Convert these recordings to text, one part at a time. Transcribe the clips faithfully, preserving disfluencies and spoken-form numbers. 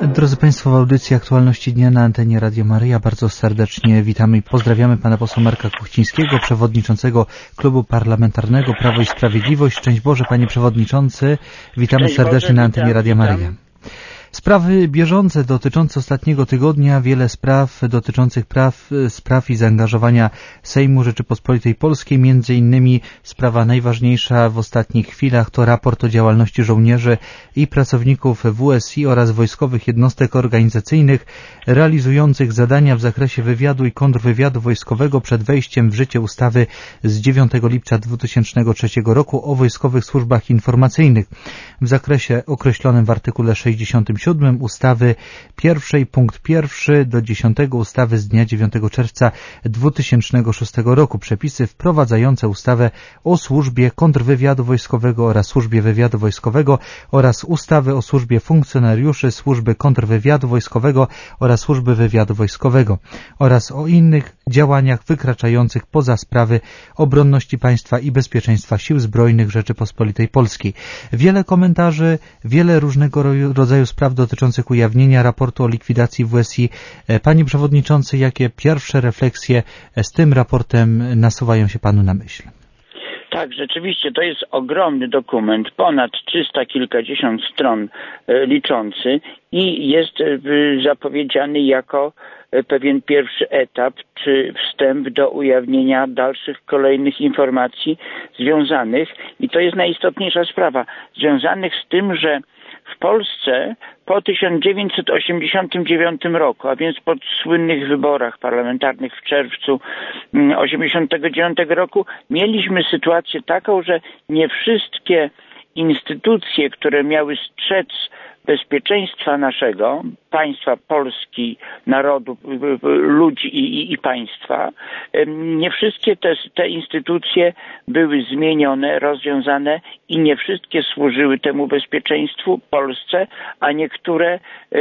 Drodzy Państwo, w audycji Aktualności Dnia na antenie Radio Maryja bardzo serdecznie witamy i pozdrawiamy Pana posła Marka Kuchcińskiego, przewodniczącego Klubu Parlamentarnego Prawo i Sprawiedliwość. Szczęść Boże, Panie Przewodniczący. Witamy Szczęść serdecznie Boże, na antenie witam, Radio Maryja. Witam. Sprawy bieżące dotyczące ostatniego tygodnia, wiele spraw dotyczących praw, spraw i zaangażowania Sejmu Rzeczypospolitej Polskiej, między innymi sprawa najważniejsza w ostatnich chwilach to raport o działalności żołnierzy i pracowników W S I oraz wojskowych jednostek organizacyjnych realizujących zadania w zakresie wywiadu i kontrwywiadu wojskowego przed wejściem w życie ustawy z dziewiątego lipca dwa tysiące trzeciego roku o wojskowych służbach informacyjnych w zakresie określonym w artykule sześćdziesiątym siódmym ustawy pierwszej punkt pierwszy do dziesiątego ustawy z dnia dziewiątego czerwca dwa tysiące szóstego roku. Przepisy wprowadzające ustawę o służbie kontrwywiadu wojskowego oraz służbie wywiadu wojskowego oraz ustawy o służbie funkcjonariuszy służby kontrwywiadu wojskowego oraz służby wywiadu wojskowego oraz o innych działaniach wykraczających poza sprawy obronności państwa i bezpieczeństwa Sił Zbrojnych Rzeczypospolitej Polskiej. Wiele komentarzy, wiele różnego rodzaju spraw dotyczących ujawnienia raportu o likwidacji W S I. Panie Przewodniczący, jakie pierwsze refleksje z tym raportem nasuwają się Panu na myśl? Tak, rzeczywiście to jest ogromny dokument, ponad trzysta kilkadziesiąt stron liczący i jest zapowiedziany jako pewien pierwszy etap, czy wstęp do ujawnienia dalszych, kolejnych informacji związanych, i to jest najistotniejsza sprawa, związanych z tym, że w Polsce po tysiąc dziewięćset osiemdziesiątym dziewiątym roku, a więc po słynnych wyborach parlamentarnych w czerwcu osiemdziesiątego dziewiątego roku, mieliśmy sytuację taką, że nie wszystkie instytucje, które miały strzec bezpieczeństwa naszego, państwa Polski, narodu, ludzi i, i, i państwa, nie wszystkie te, te instytucje były zmienione, rozwiązane i nie wszystkie służyły temu bezpieczeństwu Polsce, a niektóre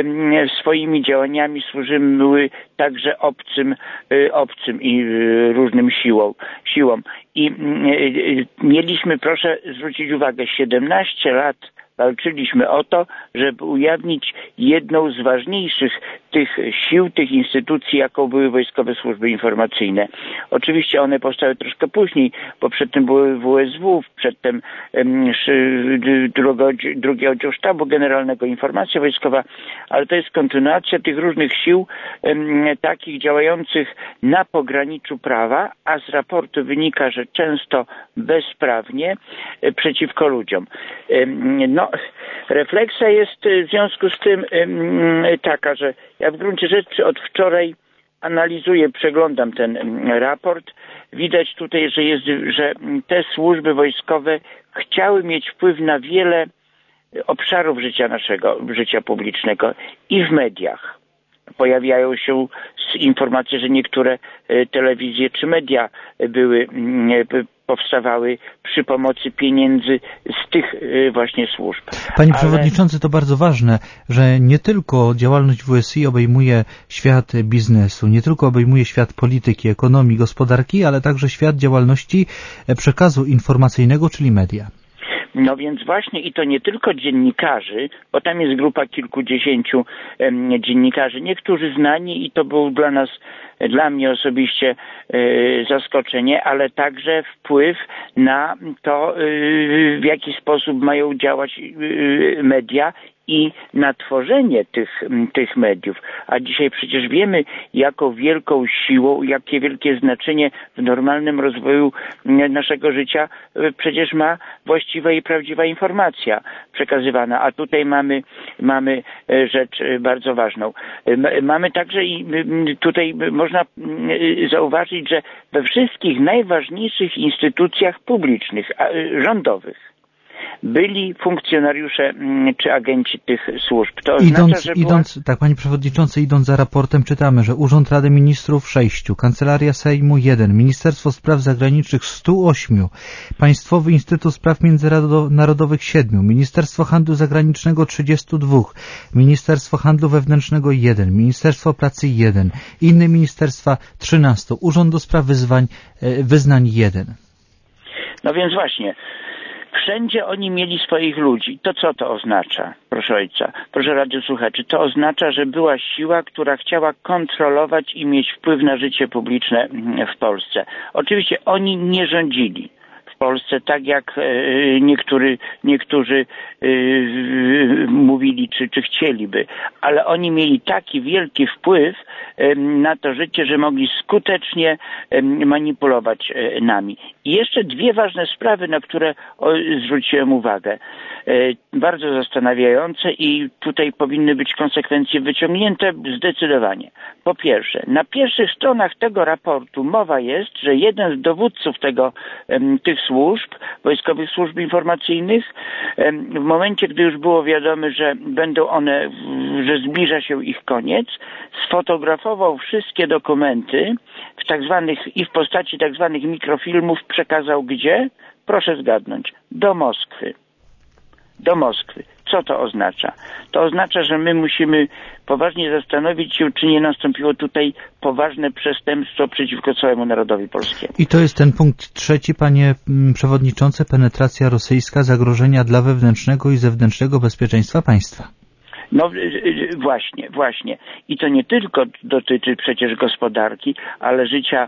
swoimi działaniami służyły także obcym, obcym i różnym siłom. siłom. I mieliśmy, proszę zwrócić uwagę, siedemnaście lat walczyliśmy o to, żeby ujawnić jedną z ważniejszych tych sił, tych instytucji, jaką były Wojskowe Służby Informacyjne. Oczywiście one powstały troszkę później, bo przedtem były W S W, przedtem um, drugi, drugi oddział Sztabu Generalnego, Informacja Wojskowa, ale to jest kontynuacja tych różnych sił um, takich działających na pograniczu prawa, a z raportu wynika, że często bezprawnie e, przeciwko ludziom. E, no, refleksja jest w związku z tym e, taka, że ja w gruncie rzeczy od wczoraj analizuję, przeglądam ten raport. Widać tutaj, że, jest, że te służby wojskowe chciały mieć wpływ na wiele obszarów życia naszego, życia publicznego i w mediach. Pojawiają się informacje, że niektóre telewizje czy media były, powstawały przy pomocy pieniędzy z tych właśnie służb. Panie Ale... Przewodniczący, to bardzo ważne, że nie tylko działalność W S I obejmuje świat biznesu, nie tylko obejmuje świat polityki, ekonomii, gospodarki, ale także świat działalności przekazu informacyjnego, czyli media. No więc właśnie i to nie tylko dziennikarzy, bo tam jest grupa kilkudziesięciu em, dziennikarzy, niektórzy znani i to był dla nas, dla mnie osobiście e, zaskoczenie, ale także wpływ na to, e, w jaki sposób mają działać e, media i na tworzenie tych, tych mediów. A dzisiaj przecież wiemy, jaką wielką siłą, jakie wielkie znaczenie w normalnym rozwoju naszego życia przecież ma właściwa i prawdziwa informacja przekazywana. A tutaj mamy, mamy rzecz bardzo ważną. Mamy także i tutaj można zauważyć, że we wszystkich najważniejszych instytucjach publicznych, rządowych, byli funkcjonariusze czy agenci tych służb. To idąc, oznacza, że była... idąc, tak, Panie Przewodniczący, idąc za raportem czytamy, że Urząd Rady Ministrów sześciu, Kancelaria Sejmu jeden, Ministerstwo Spraw Zagranicznych stu ośmiu, Państwowy Instytut Spraw Międzynarodowych siedmiu, Ministerstwo Handlu Zagranicznego trzydziestu dwóch, Ministerstwo Handlu Wewnętrznego jeden, Ministerstwo Pracy jeden, inne ministerstwa trzynastu, Urząd do Spraw Wyzwań, Wyznań jeden. No więc właśnie, Wszędzie oni mieli swoich ludzi. To co to oznacza, proszę ojca, proszę radiosłuchaczy? To oznacza, że była siła, która chciała kontrolować i mieć wpływ na życie publiczne w Polsce. Oczywiście oni nie rządzili w Polsce tak, jak niektóry, niektórzy mówili, czy, czy chcieliby, ale oni mieli taki wielki wpływ na to życie, że mogli skutecznie manipulować nami. I jeszcze dwie ważne sprawy, na które zwróciłem uwagę, bardzo zastanawiające i tutaj powinny być konsekwencje wyciągnięte zdecydowanie. Po pierwsze, na pierwszych stronach tego raportu mowa jest, że jeden z dowódców tego, tych służb, wojskowych służb informacyjnych, w momencie, gdy już było wiadome, że będą one, że zbliża się ich koniec, sfotografował wszystkie dokumenty w tak zwanych i w postaci tak zwanych mikrofilmów przekazał gdzie? Proszę zgadnąć. Do Moskwy. Do Moskwy. Co to oznacza? To oznacza, że my musimy poważnie zastanowić się, czy nie nastąpiło tutaj poważne przestępstwo przeciwko całemu narodowi polskiemu. I to jest ten punkt trzeci, panie przewodniczący, penetracja rosyjska, zagrożenia dla wewnętrznego i zewnętrznego bezpieczeństwa państwa. No właśnie, właśnie. I to nie tylko dotyczy przecież gospodarki, ale życia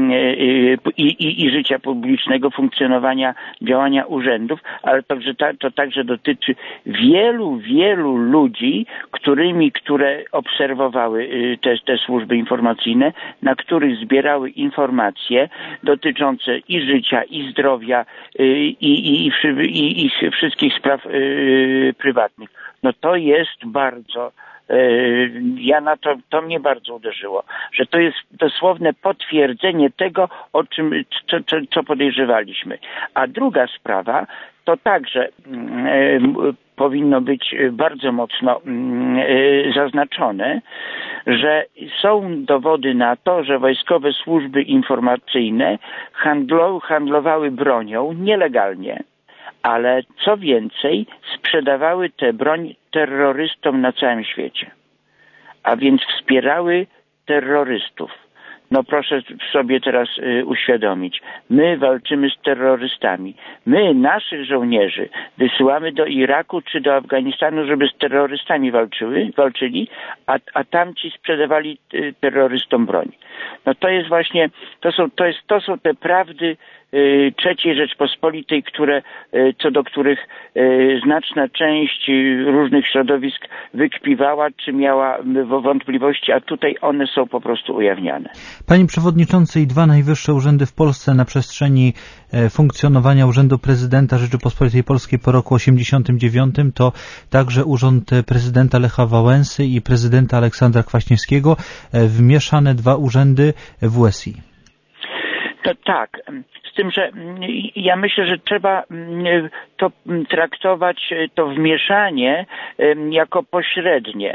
i, i, i życia publicznego, funkcjonowania, działania urzędów, ale to, że ta, to także dotyczy wielu, wielu ludzi, którymi, które obserwowały te, te służby informacyjne, na których zbierały informacje dotyczące i życia, i zdrowia, i, i, i, i ich wszystkich spraw prywatnych. No to jest bardzo, ja na to, to mnie bardzo uderzyło, że to jest dosłowne potwierdzenie tego, o czym, co, co, co podejrzewaliśmy. A druga sprawa, to także powinno być bardzo mocno zaznaczone, że są dowody na to, że wojskowe służby informacyjne handlo, handlowały bronią nielegalnie. Ale co więcej, sprzedawały tę broń terrorystom na całym świecie. A więc wspierały terrorystów. No proszę sobie teraz y, uświadomić. My walczymy z terrorystami. My, naszych żołnierzy, wysyłamy do Iraku czy do Afganistanu, żeby z terrorystami walczyły, walczyli, a, a tamci sprzedawali y, terrorystom broń. No to jest właśnie, to są, to jest, to są te prawdy trzeciej Rzeczpospolitej, które, co do których znaczna część różnych środowisk wykpiwała, czy miała wątpliwości, a tutaj one są po prostu ujawniane. Panie Przewodniczący, i dwa najwyższe urzędy w Polsce na przestrzeni funkcjonowania Urzędu Prezydenta Rzeczypospolitej Polskiej po roku osiemdziesiątym dziewiątym to także Urząd Prezydenta Lecha Wałęsy i Prezydenta Aleksandra Kwaśniewskiego, wmieszane dwa urzędy W S I. To tak, z tym, że ja myślę, że trzeba to traktować, to wmieszanie jako pośrednie.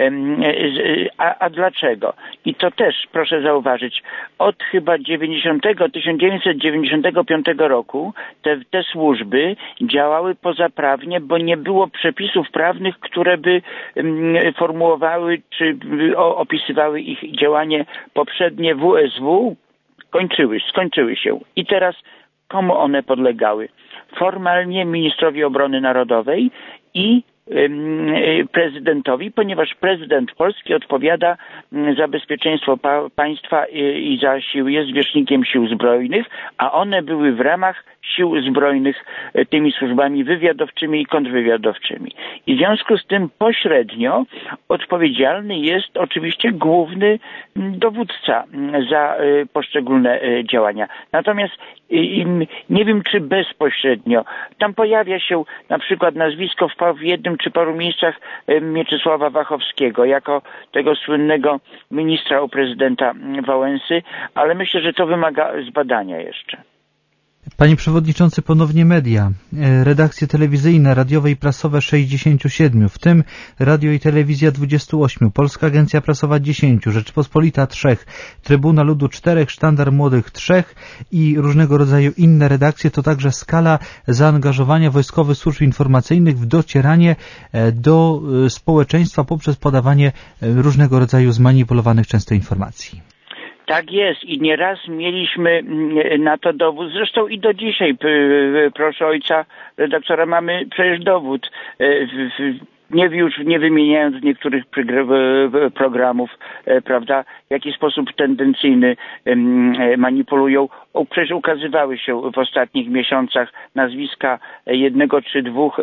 A, a dlaczego? I to też proszę zauważyć, od chyba tysiąc dziewięćset dziewięćdziesiątego piątego roku te, te służby działały pozaprawnie, bo nie było przepisów prawnych, które by formułowały czy opisywały ich działanie poprzednie W S W. Kończyły, skończyły się. I teraz komu one podlegały? Formalnie ministrowi obrony narodowej i prezydentowi, ponieważ prezydent Polski odpowiada za bezpieczeństwo pa- państwa i, i za sił, jest zwierzchnikiem sił zbrojnych, a one były w ramach sił zbrojnych tymi służbami wywiadowczymi i kontrwywiadowczymi. I w związku z tym pośrednio odpowiedzialny jest oczywiście główny dowódca za poszczególne działania. Natomiast nie wiem, czy bezpośrednio. Tam pojawia się na przykład nazwisko w jednym czy paru miejscach Mieczysława Wachowskiego jako tego słynnego ministra u prezydenta Wałęsy, ale myślę, że to wymaga zbadania jeszcze. Panie Przewodniczący, ponownie media. Redakcje telewizyjne, radiowe i prasowe sześćdziesiąt siedem, w tym radio i telewizja dwadzieścia osiem, Polska Agencja Prasowa dziesięć, Rzeczpospolita trzy, Trybuna Ludu cztery, Sztandar Młodych trzy i różnego rodzaju inne redakcje. To także skala zaangażowania wojskowych służb informacyjnych w docieranie do społeczeństwa poprzez podawanie różnego rodzaju zmanipulowanych często informacji. Tak jest i nieraz mieliśmy na to dowód, zresztą i do dzisiaj, proszę ojca redaktora, mamy przecież dowód, nie już nie wymieniając niektórych programów, prawda, w jaki sposób tendencyjny manipulują. Przecież ukazywały się w ostatnich miesiącach nazwiska jednego czy dwóch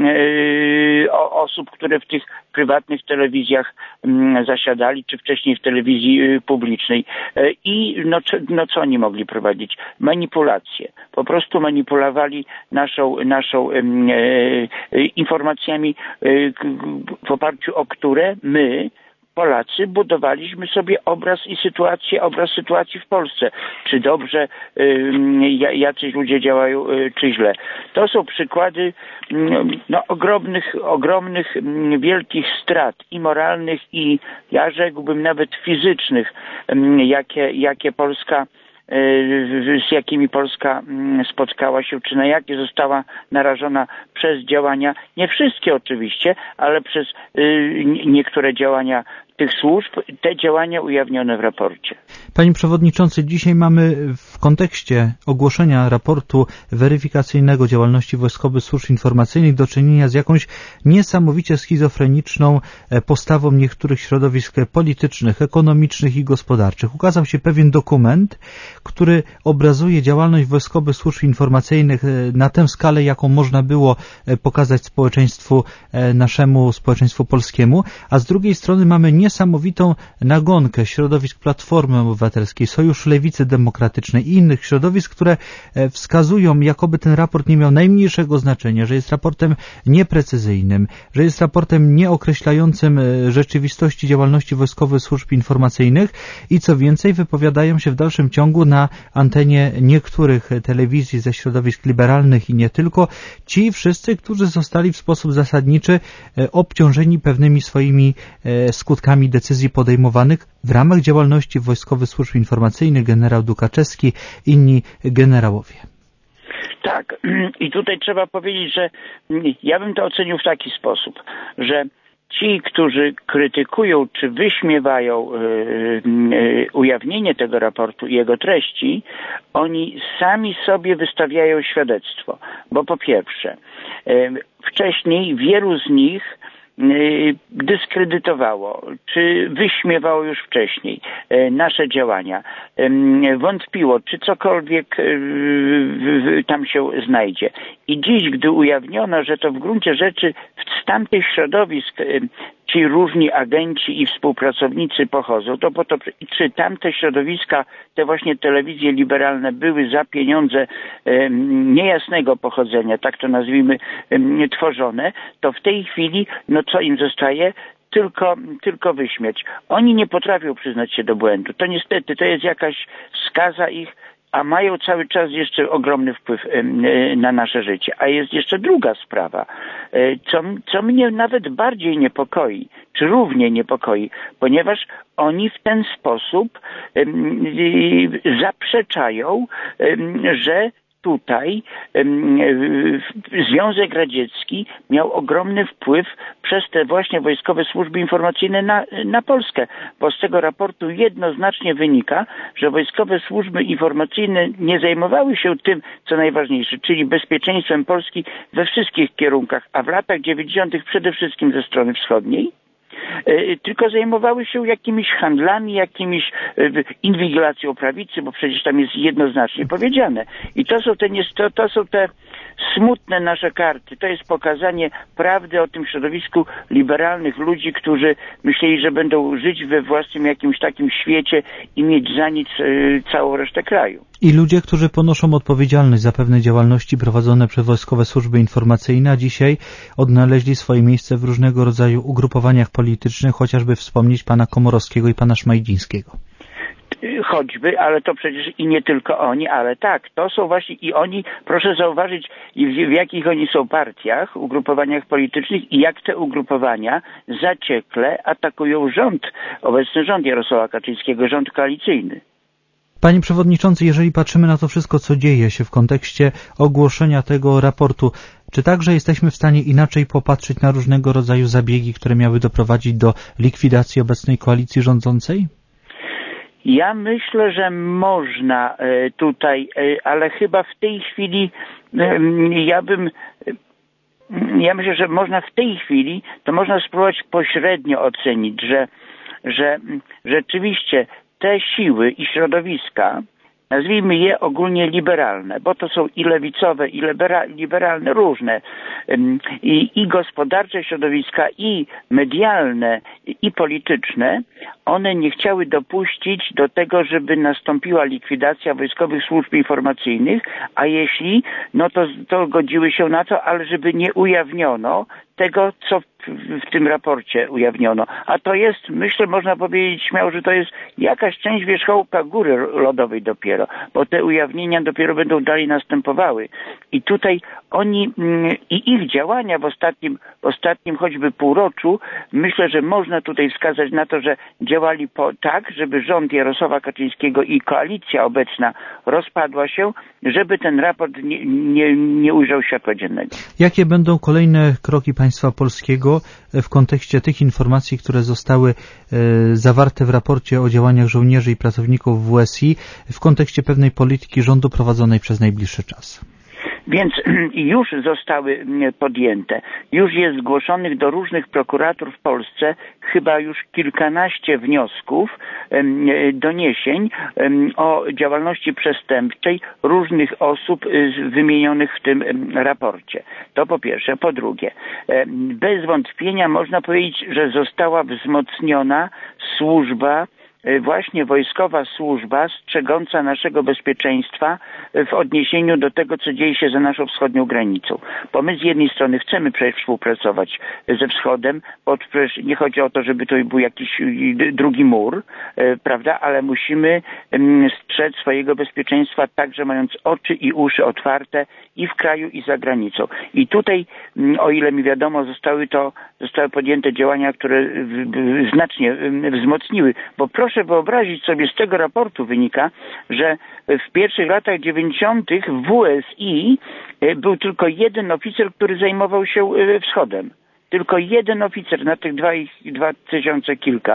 osób, które w tych prywatnych telewizjach zasiadali, czy wcześniej w telewizji publicznej. I no, no co oni mogli prowadzić? Manipulacje. Po prostu manipulowali naszą, naszą e, informacjami, e, w oparciu o które my, Polacy, budowaliśmy sobie obraz i sytuację, obraz sytuacji w Polsce. Czy dobrze y, jacyś ludzie działają, y, czy źle. To są przykłady y, no, ogromnych, ogromnych, y, wielkich strat i moralnych, i ja rzekłbym nawet fizycznych, y, jakie, jakie Polska z jakimi Polska spotkała się, czy na jakie została narażona przez działania, nie wszystkie oczywiście, ale przez niektóre działania tych służb, te działania ujawnione w raporcie. Panie Przewodniczący, dzisiaj mamy w kontekście ogłoszenia raportu weryfikacyjnego działalności Wojskowych Służb Informacyjnych do czynienia z jakąś niesamowicie schizofreniczną postawą niektórych środowisk politycznych, ekonomicznych i gospodarczych. Ukazał się pewien dokument, który obrazuje działalność Wojskowych Służb Informacyjnych na tę skalę, jaką można było pokazać społeczeństwu naszemu, społeczeństwu polskiemu, a z drugiej strony mamy niesamowitą nagonkę środowisk Platformy Obywatelskiej, Sojuszu Lewicy Demokratycznej i innych środowisk, które wskazują, jakoby ten raport nie miał najmniejszego znaczenia, że jest raportem nieprecyzyjnym, że jest raportem nieokreślającym rzeczywistości działalności Wojskowych Służb Informacyjnych i co więcej, wypowiadają się w dalszym ciągu na antenie niektórych telewizji ze środowisk liberalnych i nie tylko, ci wszyscy, którzy zostali w sposób zasadniczy obciążeni pewnymi swoimi skutkami decyzji podejmowanych w ramach działalności Wojskowych Służb Informacyjnych, generał Dukaczewski, inni generałowie. Tak, i tutaj trzeba powiedzieć, że ja bym to ocenił w taki sposób, że ci, którzy krytykują czy wyśmiewają yy, yy, ujawnienie tego raportu i jego treści, oni sami sobie wystawiają świadectwo. Bo po pierwsze, yy, wcześniej wielu z nich dyskredytowało, czy wyśmiewało już wcześniej nasze działania, wątpiło, czy cokolwiek tam się znajdzie. I dziś, gdy ujawniono, że to w gruncie rzeczy z tamtych środowisk ci różni agenci i współpracownicy pochodzą, to po to, czy tamte środowiska, te właśnie telewizje liberalne były za pieniądze e, niejasnego pochodzenia, tak to nazwijmy, e, tworzone, to w tej chwili, no co im zostaje? Tylko, tylko wyśmieć. Oni nie potrafią przyznać się do błędu. To niestety, to jest jakaś skaza ich, a mają cały czas jeszcze ogromny wpływ na nasze życie. A jest jeszcze druga sprawa, co, co mnie nawet bardziej niepokoi, czy równie niepokoi, ponieważ oni w ten sposób zaprzeczają, że tutaj Związek Radziecki miał ogromny wpływ przez te właśnie wojskowe służby informacyjne na, na Polskę, bo z tego raportu jednoznacznie wynika, że wojskowe służby informacyjne nie zajmowały się tym, co najważniejsze, czyli bezpieczeństwem Polski we wszystkich kierunkach, a w latach dziewięćdziesiątych przede wszystkim ze strony wschodniej, tylko zajmowały się jakimiś handlami, jakimiś inwigilacją prawicy, bo przecież tam jest jednoznacznie powiedziane. I to są te, to, to są te smutne nasze karty. To jest pokazanie prawdy o tym środowisku liberalnych ludzi, którzy myśleli, że będą żyć we własnym jakimś takim świecie i mieć za nic y, całą resztę kraju. I ludzie, którzy ponoszą odpowiedzialność za pewne działalności prowadzone przez wojskowe służby informacyjne, a dzisiaj odnaleźli swoje miejsce w różnego rodzaju ugrupowaniach politycznych, chociażby wspomnieć pana Komorowskiego i pana Szmajdzińskiego. Choćby, ale to przecież i nie tylko oni, ale tak, to są właśnie i oni, proszę zauważyć, w, w jakich oni są partiach, ugrupowaniach politycznych i jak te ugrupowania zaciekle atakują rząd, obecny rząd Jarosława Kaczyńskiego, rząd koalicyjny. Panie Przewodniczący, jeżeli patrzymy na to wszystko, co dzieje się w kontekście ogłoszenia tego raportu, czy także jesteśmy w stanie inaczej popatrzeć na różnego rodzaju zabiegi, które miały doprowadzić do likwidacji obecnej koalicji rządzącej? Ja myślę, że można tutaj, ale chyba w tej chwili ja bym... Ja myślę, że można w tej chwili, to można spróbować pośrednio ocenić, że, że rzeczywiście te siły i środowiska, nazwijmy je ogólnie liberalne, bo to są i lewicowe, i liberalne, różne, i, i gospodarcze środowiska, i medialne, i polityczne, one nie chciały dopuścić do tego, żeby nastąpiła likwidacja wojskowych służb informacyjnych, a jeśli, no to, to godziły się na to, ale żeby nie ujawniono tego, co w, w tym raporcie ujawniono. A to jest, myślę, można powiedzieć śmiało, że to jest jakaś część wierzchołka góry lodowej dopiero, bo te ujawnienia dopiero będą dalej następowały. I tutaj oni i ich działania w ostatnim, w ostatnim choćby półroczu, myślę, że można tutaj wskazać na to, że działali po, tak, żeby rząd Jarosława Kaczyńskiego i koalicja obecna rozpadła się, żeby ten raport nie, nie, nie ujrzał światła dziennego. Jakie będą kolejne kroki państwa polskiego w kontekście tych informacji, które zostały zawarte w raporcie o działaniach żołnierzy i pracowników W S I, w kontekście pewnej polityki rządu prowadzonej przez najbliższy czas? Więc już zostały podjęte. Już jest zgłoszonych do różnych prokuratur w Polsce chyba już kilkanaście wniosków, doniesień o działalności przestępczej różnych osób wymienionych w tym raporcie. To po pierwsze. Po drugie, bez wątpienia można powiedzieć, że została wzmocniona służba, właśnie wojskowa służba strzegąca naszego bezpieczeństwa w odniesieniu do tego, co dzieje się za naszą wschodnią granicą. Bo my z jednej strony chcemy przecież współpracować ze Wschodem, bo przecież nie chodzi o to, żeby to był jakiś drugi mur, prawda, ale musimy strzec swojego bezpieczeństwa także mając oczy i uszy otwarte i w kraju, i za granicą. I tutaj, o ile mi wiadomo, zostały to, zostały podjęte działania, które znacznie wzmocniły, bo proszę Proszę wyobrazić sobie, z tego raportu wynika, że w pierwszych latach dziewięćdziesiątych w W S I był tylko jeden oficer, który zajmował się wschodem. Tylko jeden oficer na tych dwa, dwa tysiące kilka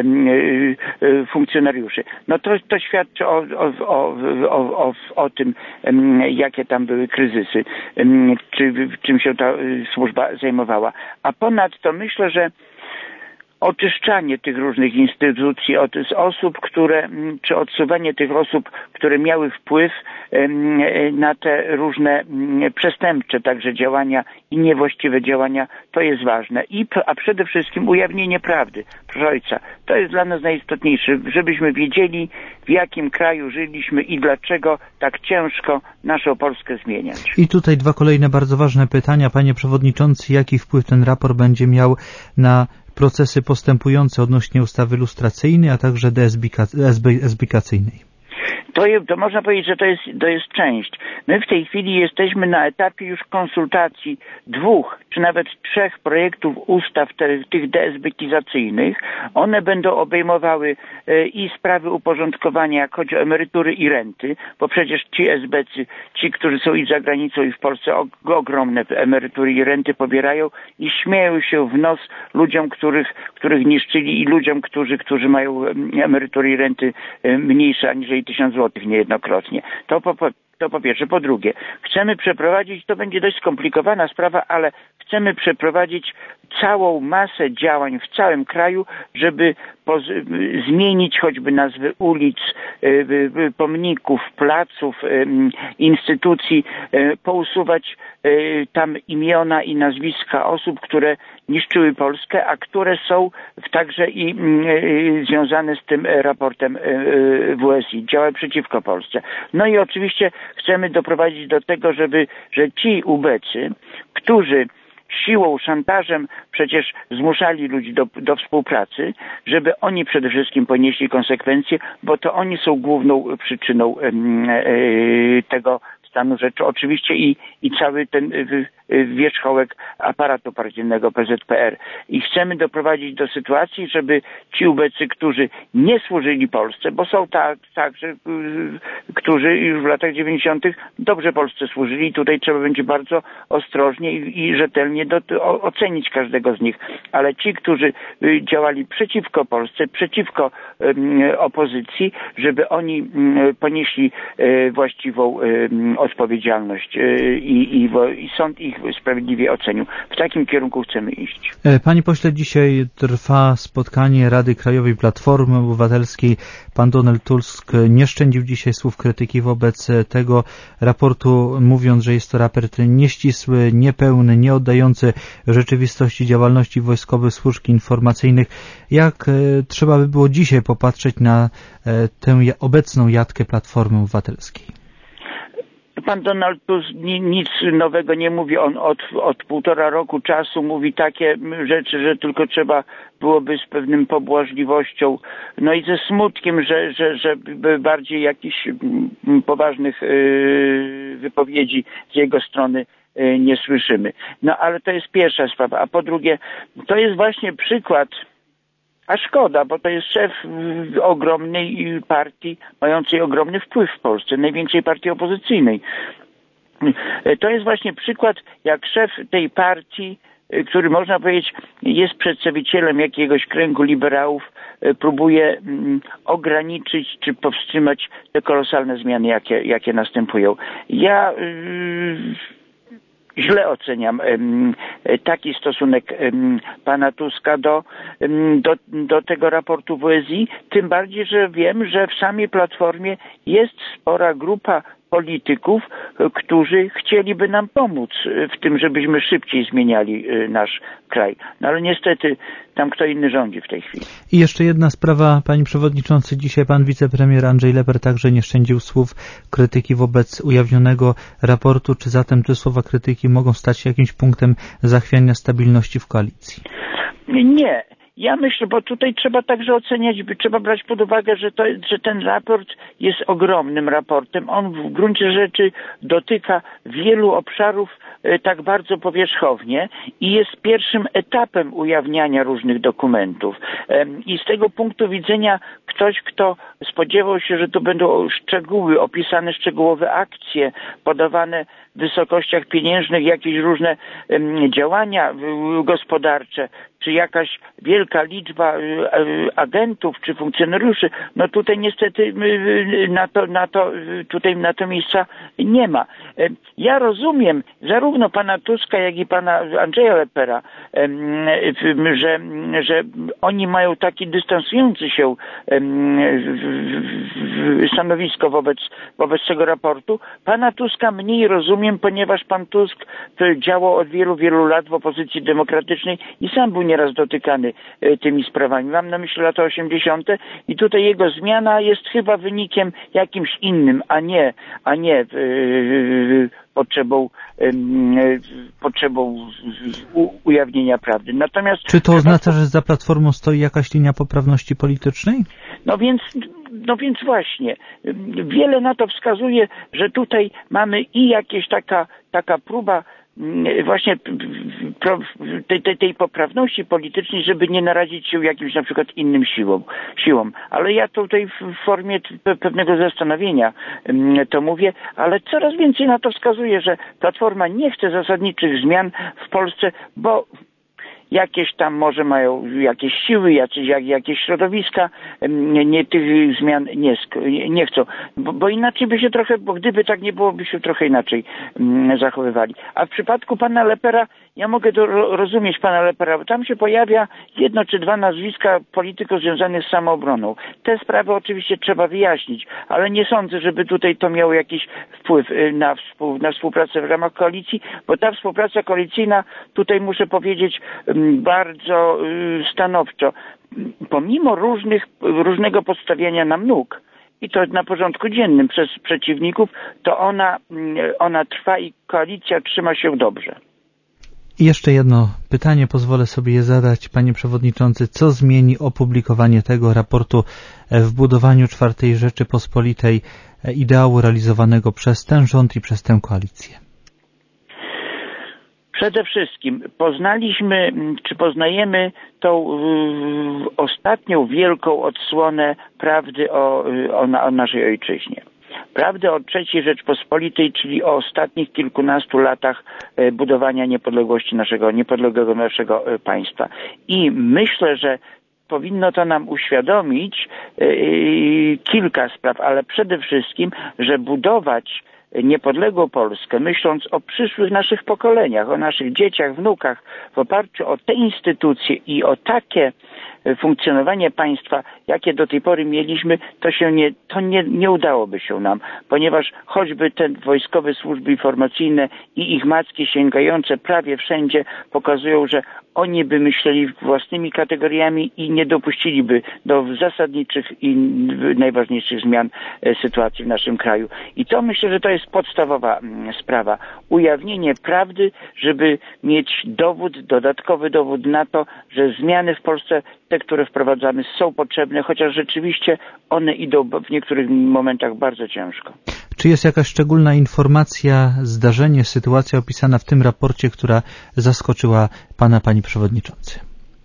funkcjonariuszy. No to, to świadczy o, o, o, o, o tym, jakie tam były kryzysy, czy, czym się ta służba zajmowała. A ponadto myślę, że oczyszczanie tych różnych instytucji od z osób, które, czy odsuwanie tych osób, które miały wpływ na te różne przestępcze także działania i niewłaściwe działania, to jest ważne. I, a przede wszystkim ujawnienie prawdy. Proszę ojca, to jest dla nas najistotniejsze, żebyśmy wiedzieli, w jakim kraju żyliśmy i dlaczego tak ciężko naszą Polskę zmieniać. I tutaj dwa kolejne bardzo ważne pytania. Panie Przewodniczący, jaki wpływ ten raport będzie miał na procesy postępujące odnośnie ustawy lustracyjnej, a także deesbikacyjnej? To, je, to można powiedzieć, że to jest, to jest część. My w tej chwili jesteśmy na etapie już konsultacji dwóch, czy nawet trzech projektów ustaw te, tych deesbikizacyjnych. One będą obejmowały e, i sprawy uporządkowania, jak chodzi o emerytury i renty, bo przecież ci esbecy, ci, którzy są i za granicą, i w Polsce o, ogromne emerytury i renty pobierają i śmieją się w nos ludziom, których, których niszczyli i ludziom, którzy, którzy mają emerytury i renty mniejsze aniżeli tysiąc złotych niejednokrotnie. To po, to po pierwsze. Po drugie, chcemy przeprowadzić, to będzie dość skomplikowana sprawa, ale chcemy przeprowadzić całą masę działań w całym kraju, żeby poz, zmienić choćby nazwy ulic, y, pomników, placów, y, instytucji, y, pousuwać y, tam imiona i nazwiska osób, które niszczyły Polskę, a które są także i y, związane z tym raportem y, W S I, działały przeciwko Polsce. No i oczywiście chcemy doprowadzić do tego, żeby, że ci ubecy, którzy siłą, szantażem przecież zmuszali ludzi do, do współpracy, żeby oni przede wszystkim ponieśli konsekwencje, bo to oni są główną przyczyną e, e, tego stanu rzeczy. Oczywiście i, i cały ten wierzchołek aparatu partyjnego P Z P R. I chcemy doprowadzić do sytuacji, żeby ci ubecy, którzy nie służyli Polsce, bo są tak, także, którzy już w latach dziewięćdziesiątych dobrze Polsce służyli i tutaj trzeba będzie bardzo ostrożnie i, i rzetelnie do, o, ocenić każdego z nich. Ale ci, którzy działali przeciwko Polsce, przeciwko um, opozycji, żeby oni um, ponieśli um, właściwą um, odpowiedzialność um, i, i, i sąd ich sprawiedliwie ocenił. W takim kierunku chcemy iść. Panie pośle, dzisiaj trwa spotkanie Rady Krajowej Platformy Obywatelskiej. Pan Donald Tusk nie szczędził dzisiaj słów krytyki wobec tego raportu, mówiąc, że jest to raport nieścisły, niepełny, nie oddający rzeczywistości działalności wojskowych służb informacyjnych. Jak e, trzeba by było dzisiaj popatrzeć na e, tę obecną jatkę Platformy Obywatelskiej? Pan Donald Tusk nic nowego nie mówi. On od, od półtora roku czasu mówi takie rzeczy, że tylko trzeba byłoby z pewnym pobłażliwością, no i ze smutkiem, że, że, że bardziej jakichś poważnych wypowiedzi z jego strony nie słyszymy. No ale to jest pierwsza sprawa. A po drugie, to jest właśnie przykład, a szkoda, bo to jest szef ogromnej partii, mającej ogromny wpływ w Polsce, największej partii opozycyjnej. To jest właśnie przykład, jak szef tej partii, który można powiedzieć jest przedstawicielem jakiegoś kręgu liberałów, próbuje ograniczyć czy powstrzymać te kolosalne zmiany, jakie, jakie następują. Ja yy, źle oceniam um, taki stosunek um, pana Tuska do, um, do, do tego raportu W S I, tym bardziej, że wiem, że w samej Platformie jest spora grupa polityków, którzy chcieliby nam pomóc w tym, żebyśmy szybciej zmieniali nasz kraj. No ale niestety tam kto inny rządzi w tej chwili. I jeszcze jedna sprawa, panie przewodniczący. Dzisiaj pan wicepremier Andrzej Leper także nie szczędził słów krytyki wobec ujawnionego raportu. Czy zatem te słowa krytyki mogą stać się jakimś punktem zachwiania stabilności w koalicji? Nie. Ja myślę, bo tutaj trzeba także oceniać, trzeba brać pod uwagę, że, to, że ten raport jest ogromnym raportem. On w gruncie rzeczy dotyka wielu obszarów e, tak bardzo powierzchownie i jest pierwszym etapem ujawniania różnych dokumentów. E, I z tego punktu widzenia ktoś, kto spodziewał się, że to będą szczegóły, opisane szczegółowe akcje, podawane w wysokościach pieniężnych, jakieś różne um, działania gospodarcze, czy jakaś wielka liczba agentów, czy funkcjonariuszy, no tutaj niestety na to, na to, tutaj na to miejsca nie ma. Ja rozumiem zarówno pana Tuska, jak i pana Andrzeja Lepera, że, że oni mają taki dystansujący się stanowisko wobec, wobec tego raportu. Pana Tuska mniej rozumiem, ponieważ pan Tusk działał od wielu, wielu lat w opozycji demokratycznej i sam był nieraz dotykany tymi sprawami. Mam na myśli lata osiemdziesiąte i tutaj jego zmiana jest chyba wynikiem jakimś innym, a nie, a nie yy, potrzebą, yy, potrzebą u, ujawnienia prawdy. Natomiast czy to oznacza, że za Platformą stoi jakaś linia poprawności politycznej? No więc, no więc właśnie. Wiele na to wskazuje, że tutaj mamy i jakieś taka, taka próba właśnie tej, tej, tej poprawności politycznej, żeby nie narazić się jakimś na przykład innym siłom, siłom. Ale ja tutaj w formie pewnego zastanowienia to mówię, ale coraz więcej na to wskazuje, że Platforma nie chce zasadniczych zmian w Polsce, bo jakieś tam może mają jakieś siły, jakieś, jakieś środowiska, nie, nie tych zmian nie, nie chcą. Bo, bo inaczej by się trochę, bo gdyby tak nie było, by się trochę inaczej mm, zachowywali. A w przypadku pana Lepera, ja mogę do, rozumieć pana Lepera, bo tam się pojawia jedno czy dwa nazwiska polityków związanych z samoobroną. Te sprawy oczywiście trzeba wyjaśnić, ale nie sądzę, żeby tutaj to miało jakiś wpływ na, współ, na współpracę w ramach koalicji, bo ta współpraca koalicyjna, tutaj muszę powiedzieć, bardzo stanowczo, pomimo różnych, różnego podstawiania nam nóg, i to na porządku dziennym przez przeciwników, to ona, ona trwa i koalicja trzyma się dobrze. I jeszcze jedno pytanie, pozwolę sobie je zadać, panie przewodniczący. Co zmieni opublikowanie tego raportu w budowaniu czwartej Rzeczypospolitej, ideału realizowanego przez ten rząd i przez tę koalicję? Przede wszystkim poznaliśmy, czy poznajemy tą y, ostatnią wielką odsłonę prawdy o, o, o naszej ojczyźnie. Prawdy o trzeciej Rzeczpospolitej, czyli o ostatnich kilkunastu latach budowania niepodległości naszego, niepodległego naszego państwa. I myślę, że powinno to nam uświadomić yy, kilka spraw, ale przede wszystkim, że budować niepodległą Polskę, myśląc o przyszłych naszych pokoleniach, o naszych dzieciach, wnukach, w oparciu o te instytucje i o takie funkcjonowanie państwa, jakie do tej pory mieliśmy, to się nie, to nie, nie udałoby się nam, ponieważ choćby te wojskowe służby informacyjne i ich macki sięgające prawie wszędzie pokazują, że oni by myśleli własnymi kategoriami i nie dopuściliby do zasadniczych i najważniejszych zmian sytuacji w naszym kraju. I to myślę, że to jest podstawowa sprawa. Ujawnienie prawdy, żeby mieć dowód, dodatkowy dowód na to, że zmiany w Polsce, te, które wprowadzamy, są potrzebne, chociaż rzeczywiście one idą w niektórych momentach bardzo ciężko. Czy jest jakaś szczególna informacja, zdarzenie, sytuacja opisana w tym raporcie, która zaskoczyła pana, panie przewodniczący?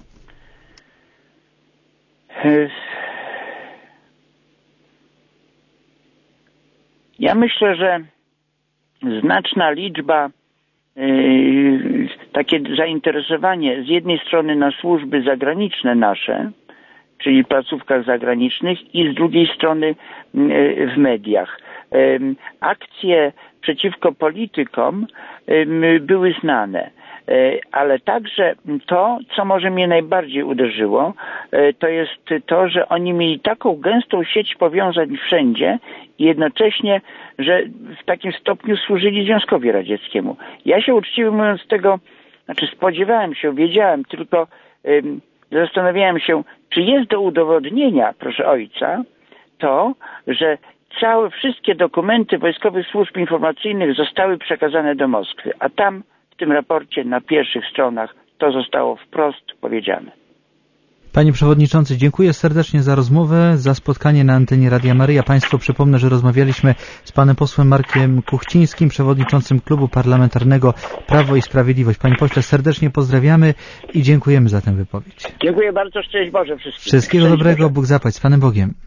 Ja myślę, że znaczna liczba, yy, takie zainteresowanie z jednej strony na służby zagraniczne nasze, czyli w placówkach zagranicznych, i z drugiej strony yy, w mediach. Yy, akcje przeciwko politykom yy, były znane. Ale także to, co może mnie najbardziej uderzyło, to jest to, że oni mieli taką gęstą sieć powiązań wszędzie i jednocześnie, że w takim stopniu służyli Związkowi Radzieckiemu. Ja się uczciwie mówiąc tego, znaczy spodziewałem się, wiedziałem, tylko ym, zastanawiałem się, czy jest do udowodnienia, proszę ojca, to, że całe, wszystkie dokumenty wojskowych służb informacyjnych zostały przekazane do Moskwy, a tam w tym raporcie na pierwszych stronach to zostało wprost powiedziane. Panie przewodniczący, dziękuję serdecznie za rozmowę, za spotkanie na antenie Radia Maryja. Państwu przypomnę, że rozmawialiśmy z panem posłem Markiem Kuchcińskim, przewodniczącym Klubu Parlamentarnego Prawo i Sprawiedliwość. Panie pośle, serdecznie pozdrawiamy i dziękujemy za tę wypowiedź. Dziękuję bardzo, szczęść Boże wszystkim. Wszystkiego Szczęść dobrego, Boże. Bóg zapłać, z Panem Bogiem.